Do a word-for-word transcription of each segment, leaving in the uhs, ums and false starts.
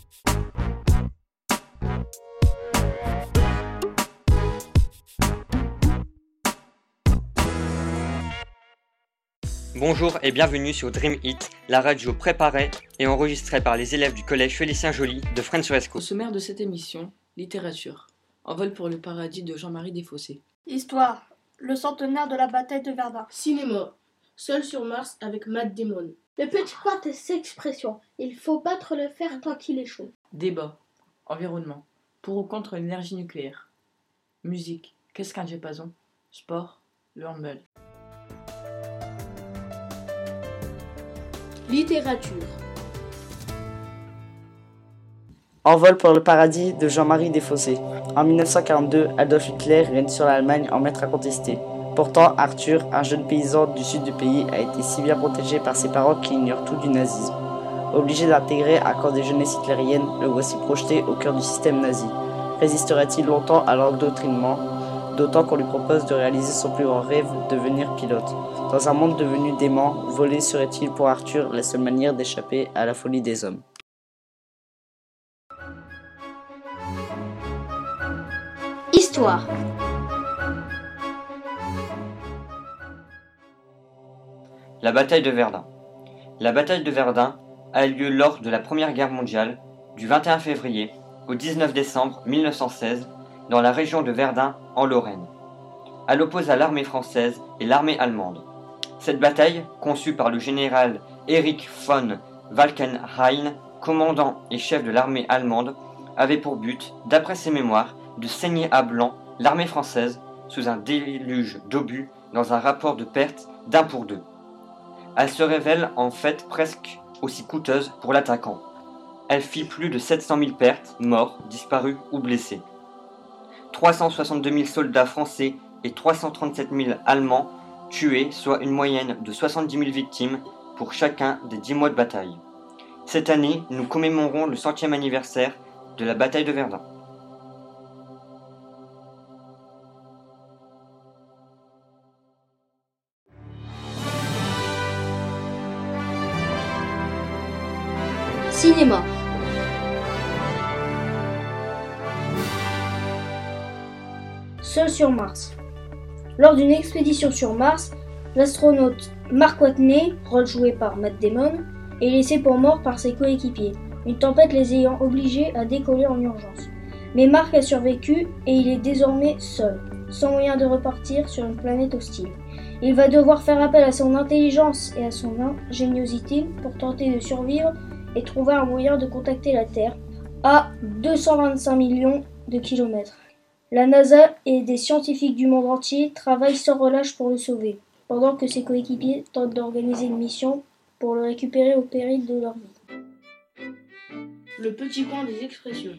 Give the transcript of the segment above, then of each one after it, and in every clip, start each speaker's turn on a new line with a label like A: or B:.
A: Bonjour et bienvenue sur Dream Hit, la radio préparée et enregistrée par les élèves du collège Félicien-Joly de Fresnes-sur-Escaut.
B: Au sommaire de cette émission, littérature. Envol pour le paradis de Jean-Marie Desfossés.
C: Histoire. Le centenaire de la bataille de Verdun.
D: Cinéma. Seul sur Mars avec Matt Damon.
E: Le petit point de cette expression. Il faut battre le fer tant qu'il est chaud.
B: Débat. Environnement. Pour ou contre l'énergie nucléaire. Musique. Qu'est-ce qu'un diapason? Sport. Le handball.
D: Littérature.
F: Envol pour le paradis de Jean-Marie Desfossés. En mille neuf cent quarante-deux, Adolf Hitler règne sur l'Allemagne en maître incontesté. Pourtant, Arthur, un jeune paysan du sud du pays, a été si bien protégé par ses parents qu'il ignore tout du nazisme. Obligé d'intégrer un camp des jeunesses hitlériennes, le voici projeté au cœur du système nazi. Résistera-t-il longtemps à l'endoctrinement, d'autant qu'on lui propose de réaliser son plus grand rêve, devenir pilote. Dans un monde devenu dément, voler serait-il pour Arthur la seule manière d'échapper à la folie des hommes?
E: Histoire.
A: La bataille de Verdun. La bataille de Verdun a eu lieu lors de la Première Guerre mondiale, du vingt et un février au dix-neuf décembre mille neuf cent seize, dans la région de Verdun, en Lorraine. Elle oppose à l'armée française et l'armée allemande. Cette bataille, conçue par le général Erich von Falkenhayn, commandant et chef de l'armée allemande, avait pour but, d'après ses mémoires, de saigner à blanc l'armée française sous un déluge d'obus dans un rapport de perte d'un pour deux. Elle se révèle en fait presque aussi coûteuse pour l'attaquant. Elle fit plus de sept cent mille pertes, morts, disparus ou blessés. trois cent soixante-deux mille soldats français et trois cent trente-sept mille Allemands tués, soit une moyenne de soixante-dix mille victimes pour chacun des dix mois de bataille. Cette année, nous commémorons le centième anniversaire de la bataille de Verdun.
E: Cinéma. Seul sur Mars. Lors d'une expédition sur Mars, l'astronaute Mark Watney, rôle joué par Matt Damon, est laissé pour mort par ses coéquipiers, une tempête les ayant obligés à décoller en urgence. Mais Mark a survécu et il est désormais seul, sans moyen de repartir sur une planète hostile. Il va devoir faire appel à son intelligence et à son ingéniosité pour tenter de survivre et trouver un moyen de contacter la Terre à deux cent vingt-cinq millions de kilomètres. La NASA et des scientifiques du monde entier travaillent sans relâche pour le sauver, pendant que ses coéquipiers tentent d'organiser une mission pour le récupérer au péril de leur vie.
D: Le petit coin des expressions.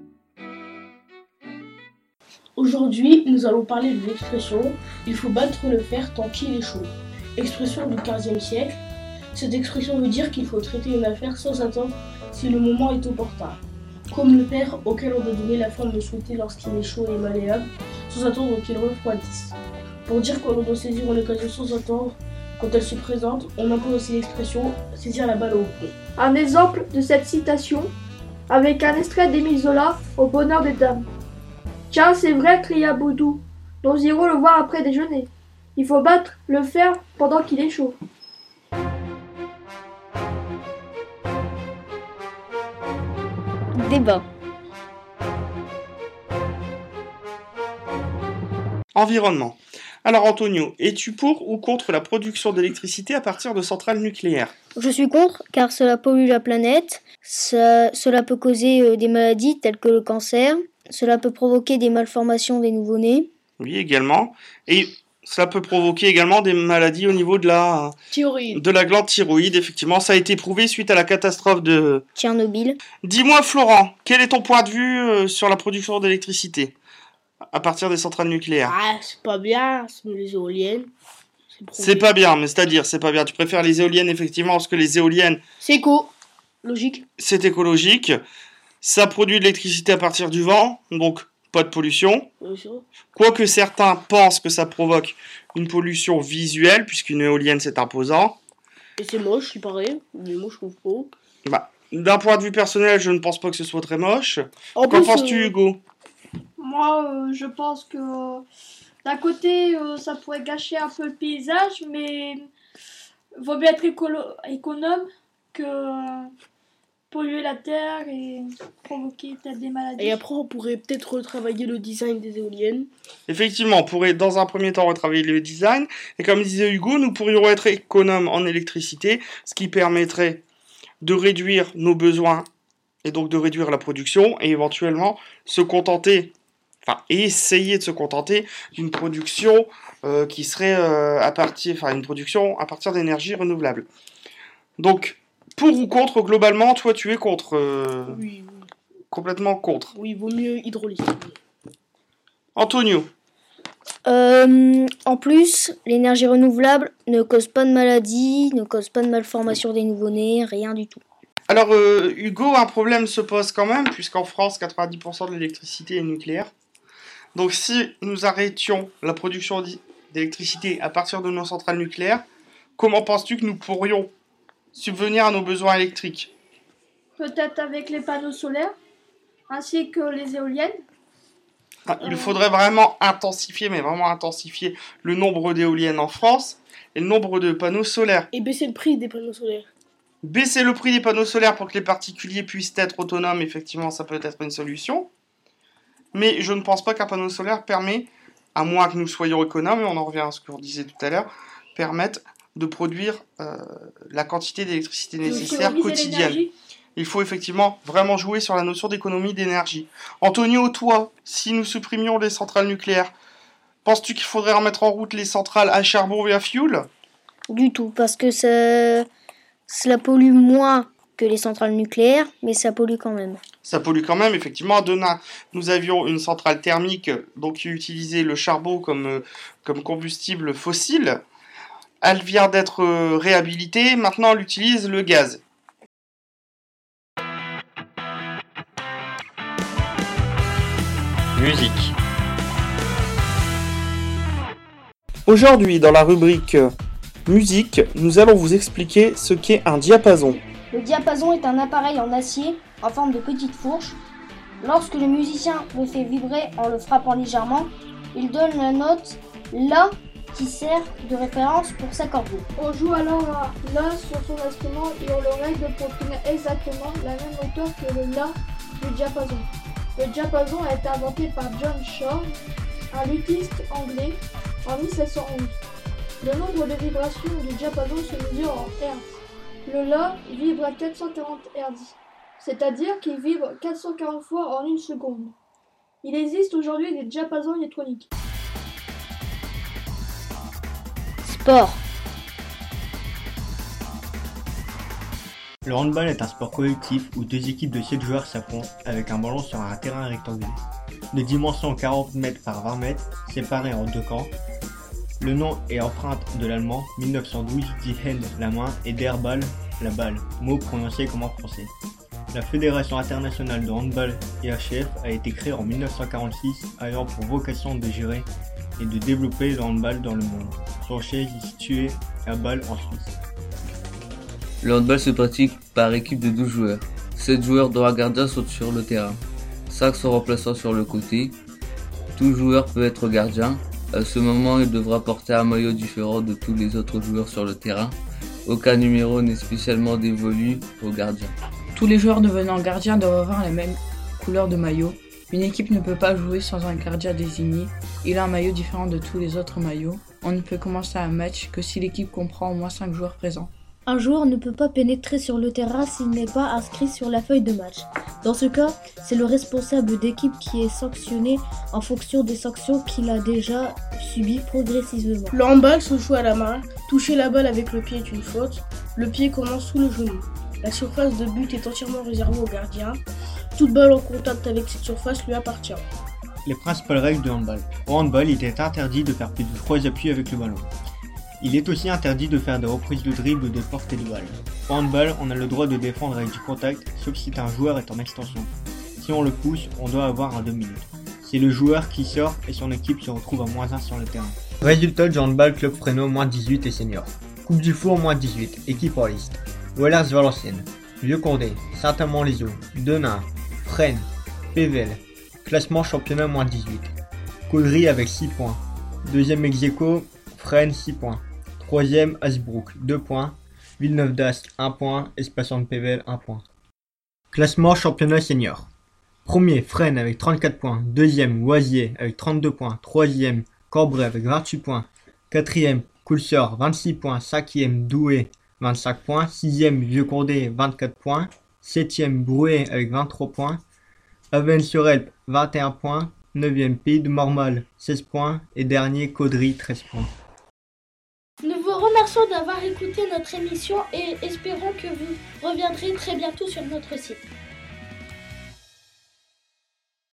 D: Aujourd'hui, nous allons parler de l'expression « il faut battre le fer tant qu'il est chaud ». Expression du quinzième siècle. Cette expression veut dire qu'il faut traiter une affaire sans attendre si le moment est opportun. Comme le fer auquel on doit donner la forme souhaitée lorsqu'il est chaud et malléable, sans attendre qu'il refroidisse. Pour dire qu'on doit saisir une occasion sans attendre, quand elle se présente, on emploie aussi l'expression « saisir la balle au plomb ».
C: Un exemple de cette citation, avec un extrait d'Émile Zola, Au bonheur des dames. Tiens, c'est vrai, cria Baudou. Nous irons le voir après déjeuner. Il faut battre le fer pendant qu'il est chaud.
E: Débat.
G: Environnement. Alors Antonio, es-tu pour ou contre la production d'électricité à partir de centrales nucléaires?
E: Je suis contre car cela pollue la planète, ça, cela peut causer euh, des maladies telles que le cancer, cela peut provoquer des malformations des nouveau-nés.
G: Oui, également. Et cela peut provoquer également des maladies au niveau de la,
D: Thyroïde.
G: de la glande thyroïde. Effectivement, ça a été prouvé suite à la catastrophe de
E: Tchernobyl.
G: Dis-moi Florent, quel est ton point de vue euh, sur la production d'électricité à partir des centrales nucléaires?
D: Ah, c'est pas bien, c'est les éoliennes. C'est,
G: c'est pas bien, mais c'est-à-dire, c'est pas bien. Tu préfères les éoliennes, effectivement, parce que les éoliennes...
D: C'est éco, logique.
G: C'est écologique. Ça produit de l'électricité à partir du vent, donc pas de pollution. Quoique certains pensent que ça provoque une pollution visuelle, puisqu'une éolienne c'est imposant.
D: Et c'est moche, il paraît. Mais moi je trouve pas.
G: Bah, d'un point de vue personnel, je ne pense pas que ce soit très moche.
D: En
G: Qu'en
D: plus,
G: penses-tu,
D: euh,
G: Hugo?
C: Moi, euh, je pense que euh, d'un côté, euh, ça pourrait gâcher un peu le paysage, mais vaut mieux être écolo- économe que euh, polluer la terre et provoquer peut-être des maladies.
D: Et après, on pourrait peut-être retravailler le design des éoliennes.
G: Effectivement, on pourrait dans un premier temps retravailler le design, et comme disait Hugo, nous pourrions être économes en électricité, ce qui permettrait de réduire nos besoins, et donc de réduire la production, et éventuellement se contenter, enfin essayer de se contenter d'une production euh, qui serait euh, à partir, enfin une production à partir d'énergie renouvelable. Donc, pour ou contre, globalement, toi tu es contre, euh,
D: Oui,
G: complètement contre.
D: oui, vaut mieux hydraulique.
G: Antonio,
E: Euh, en plus, l'énergie renouvelable ne cause pas de maladie, ne cause pas de malformation des nouveau-nés, rien du tout.
G: alors euh, Hugo, un problème se pose quand même, puisqu'en France, quatre-vingt-dix pour cent de l'électricité est nucléaire. Donc si nous arrêtions la production d'i- d'électricité à partir de nos centrales nucléaires, comment penses-tu que nous pourrions subvenir à nos besoins électriques?
C: Peut-être avec les panneaux solaires, ainsi que les éoliennes.
G: Ah, il faudrait vraiment intensifier, mais vraiment intensifier le nombre d'éoliennes en France et le nombre de panneaux solaires.
D: Et baisser le prix des panneaux solaires.
G: Baisser le prix des panneaux solaires pour que les particuliers puissent être autonomes, effectivement, ça peut être une solution. Mais je ne pense pas qu'un panneau solaire permet, à moins que nous soyons économes, et on en revient à ce que vous disiez tout à l'heure, permette de produire euh, la quantité d'électricité nécessaire
C: Économiser
G: quotidienne.
C: l'énergie.
G: Il faut effectivement vraiment jouer sur la notion d'économie d'énergie. Antonio, toi, si nous supprimions les centrales nucléaires, penses-tu qu'il faudrait remettre en route les centrales à charbon et à fioul?
E: Du tout, parce que ça, cela pollue moins que les centrales nucléaires, mais ça pollue quand même.
G: Ça pollue quand même, effectivement. À Denain, nous avions une centrale thermique donc, qui utilisait le charbon comme, euh, comme combustible fossile. Elle vient d'être euh, réhabilitée. Maintenant, elle utilise le gaz.
A: Musique.
G: Aujourd'hui, dans la rubrique euh, musique, nous allons vous expliquer ce qu'est un diapason.
E: Le diapason est un appareil en acier en forme de petite fourche. Lorsque le musicien le fait vibrer en le frappant légèrement, il donne la note La qui sert de référence pour s'accorder.
C: On joue alors à La sur son instrument et on le règle pour obtenir exactement la même hauteur que le La du diapason. Le diapason a été inventé par John Shore, un luthiste anglais, en mille sept cent onze. Le nombre de vibrations du diapason se mesure en hertz. Le La vibre à quatre cent quarante hertz, c'est-à-dire qu'il vibre quatre cent quarante fois en une seconde. Il existe aujourd'hui des diapasons électroniques.
E: Sport.
H: Le handball est un sport collectif où deux équipes de sept joueurs s'affrontent avec un ballon sur un terrain rectangulaire. De dimension quarante mètres par vingt mètres, séparés en deux camps. Le nom est empreinte de l'allemand mille neuf cent douze, die Hand la main et der Ball la balle, mot prononcé comme en français. La Fédération internationale de handball E H F a été créée en mille neuf cent quarante-six, ayant pour vocation de gérer et de développer le handball dans le monde. Son siège est situé à Bâle en Suisse.
I: Le handball se pratique par équipe de douze joueurs. sept joueurs dont un gardien sont sur le terrain. cinq sont remplaçants sur le côté. Tout joueur peut être gardien. À ce moment, il devra porter un maillot différent de tous les autres joueurs sur le terrain. Aucun numéro n'est spécialement dévolu au gardien.
B: Tous les joueurs devenant gardiens doivent avoir la même couleur de maillot. Une équipe ne peut pas jouer sans un gardien désigné. Il a un maillot différent de tous les autres maillots. On ne peut commencer un match que si l'équipe comprend au moins cinq joueurs présents.
J: Un joueur ne peut pas pénétrer sur le terrain s'il n'est pas inscrit sur la feuille de match. Dans ce cas, c'est le responsable d'équipe qui est sanctionné en fonction des sanctions qu'il a déjà subies progressivement.
D: Le handball se joue à la main. Toucher la balle avec le pied est une faute. Le pied commence sous le genou. La surface de but est entièrement réservée au gardien. Toute balle en contact avec cette surface lui appartient.
H: Les principales règles de handball. Au handball, il est interdit de faire plus de trois appuis avec le ballon. Il est aussi interdit de faire des reprises de dribble ou de portée de balle. Au handball, on a le droit de défendre avec du contact, sauf si un joueur est en extension. Si on le pousse, on doit avoir un deux minutes. C'est le joueur qui sort et son équipe se retrouve à moins un sur le terrain.
K: Résultat du handball club Fresno moins dix-huit et senior. Coupe du Four moins dix-huit, équipe en liste. Wallers Valenciennes.
H: Vieux-Courdet, Saint-Amand-les-Eaux, Denain, Fresnes, Pével. Classement championnat moins dix-huit. Caudry avec six points. Deuxième ex-aequo, Fresnes six points. Troisième, Hasbrook deux points. Villeneuve d'Ascq un point. Espaçon de Pével un point. Classement championnat senior. Premier, Fresnes avec trente-quatre points. Deuxième, Oisier avec trente-deux points. Troisième, Corbray avec vingt-huit points. Quatrième, Coulseur vingt-six points. Cinquième, Douai vingt-cinq points. Sixième, Vieux-Courdet vingt-quatre points. Septième, Brouet avec vingt-trois points. Avesnes-sur-Helpe vingt et un points. Neuvième, Pays de Mormal seize points. Et dernier, Caudry treize points.
D: Nous vous remercions d'avoir écouté notre émission et espérons que vous reviendrez très bientôt sur notre site.